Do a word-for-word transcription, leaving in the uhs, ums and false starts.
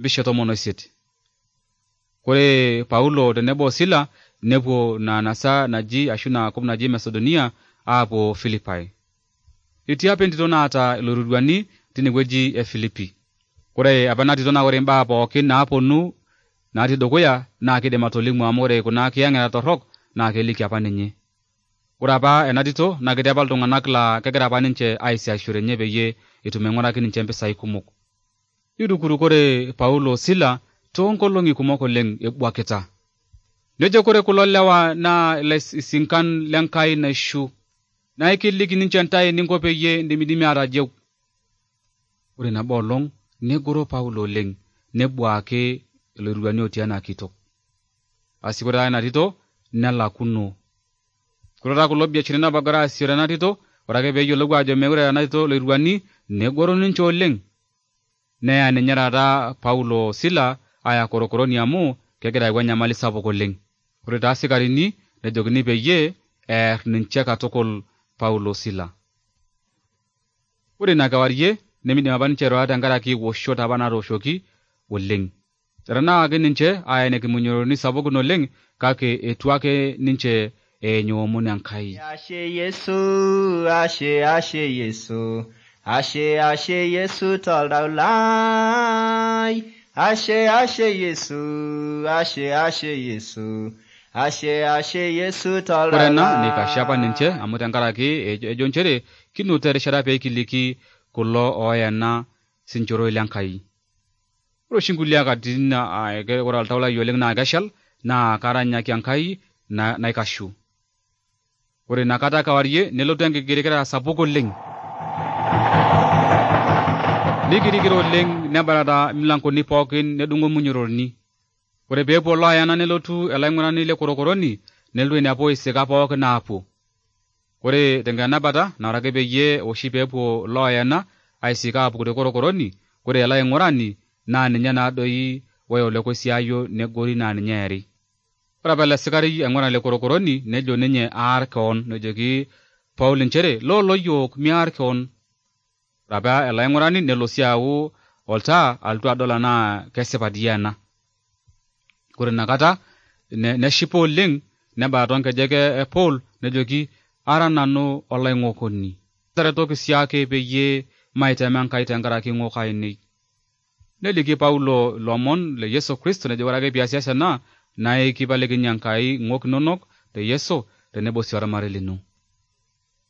bishe tomon oisiet. Kore Paulo tenebo Sila nepuo na nasa naji ashu na kop naji Macedonia apuo Philippi. Itii apa entito naata iloiruruani tinewueji e Philippi. Kore apa ena tito naa ore imbaa pookin naaponu natii dukuya naa kidim atolimu amu ore kuna kiyang'eta torrok naa keliki apa ninye. Ore apa ena tito naa ketii apa iltung'anak laa kegira apa ninche aisiashore nye peyie etum aing'uraki ninche mpisai kumok. Irukuru kore Paulo Sila toonkolong'i kumok oleng ebuakita. Nejo kore kulo lewa naa ilaisinkan lenkai naishu. Naa ikiliki ninche ntae ninko peyie indimidimi atajeu. Ore nabo olong negoro Paulo oleng nebuake iloiruruani otii ena kitok. Asi kore ena tito nelakuno. Kore taa kulo biasharani apa egira aasishore ena tito, ore ake peeyiolou ajo meekure ena tito iloiruruani negoro ninche oleng. Neya ninye taata Paulo Sila aya korokoroni amu kegira ayau enyamali sapuk oleng. Ore taa sikarini nejokini peyie eer ninche katukul Paulo Sila. Ore ina kewarie nemidim apa ninche airura tenkaraki woshot apa natooshoki oleng. Etanakaki ninche aya nekimunyoroni sapukin oleng kake etu ake ninche enyoomon Enkai. Ashe Yesu, ashe ashe Yesu, ashe ashe Yesu toldau lai. Ashe ashe Yesu, ashe ashe Yesu, ashe ashe Yesu toldau lai. Ore ena nikashapa ninche amu tenkaraki ejo nchere kinuta erishata peekiliki kulo ooyena sinchoroi lenkai. Ore oshi nkulie katitin ore oltau lai oleng naa keshal naa karanyaki Enkai naikashu. Ore inakata kewarie nelotu enkigirikira sapuk oleng. Nikirikira oleng nebarata milangoni pookin nedung'o munyoroni. Ore peepuo looyana nelotu elaing'urani le korokoroni nelotu ainepu isika pookin naapuo. Ore tenkenabata naa ore ake peyie oshi peepuo looyana aisika aapuku te korokoroni, ore elaing'urani naa ninye naadoi oya olekosiayo negori naa ninye eeri. Ore apa ele sikari aing'urani le korokoroni nejo ninye aar keon, nejoki Paulo nchere loolo yiok miar keon. Ore apa elaing'urani nelo sii ayau oltaa alotu adol enaa kesipa dii ena. Ore inakata neshipa oleng nebaya toonkejek e Paul nejoki ara nanu olaing'okoni. Taretoki siake peyie maitema Enkai tenkaraki ing'ok ainei. Neliki Paulo lomon le Yesu Kristo nejo ore ake piasias ena naa kipalekinye Enkai ing'ok inonok te Yesu tenebo sii ormarei lino.